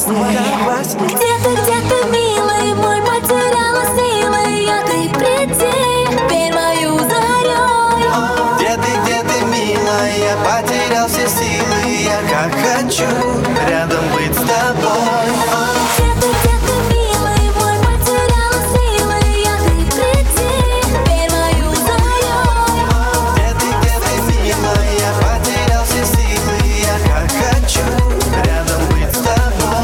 Где-то, милый мой, потеряла силы я, ты приди, верь мою зарей. Где ты, милая, я потерял все силы, я как хочу рядом быть с тобой. Где-то, милый мой, потеряла силы я, ты приди, верь мою зарей. Где ты, милая, я потерял все силы, я как хочу рядом быть с тобой.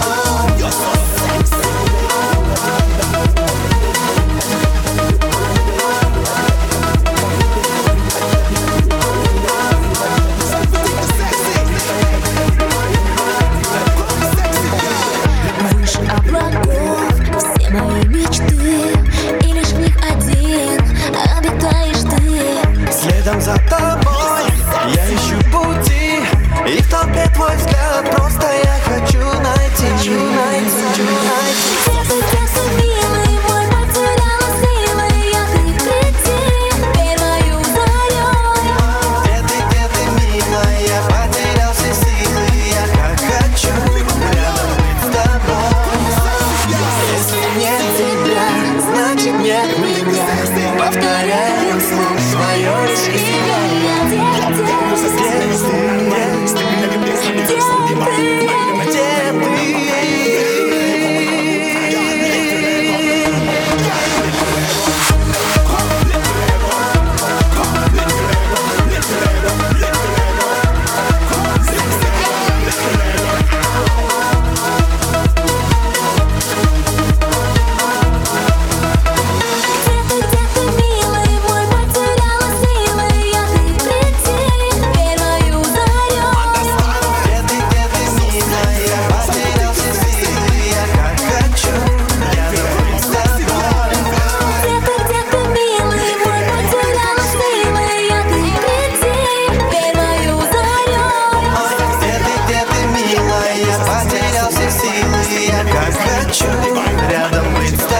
Выше облаков все мои мечты, и лишь в них один обитаешь ты. Следом за тобой я ищу пути, и в толпе твой взгляд просто я хочу найти. Где-то, милый мой, потеряла силы я, ты приди, верь мою зарей. Где ты, милая, я потерял все силы, я как хочу рядом быть с тобой. Если нет тебя, значит нет меня. Повторяем вслух свое лишь имя. Где ты? Где-то, милый мой, потеряла силы я, ты приди, верь мою зарей. Где ты, милая, я потерял все силы, я как хочу рядом быть с тобой. Где-то, милый мой, потеряла силы я, ты приди, верь мою зарей. Где ты, милая, я потерял все силы, я как хочу рядом быть с тобой.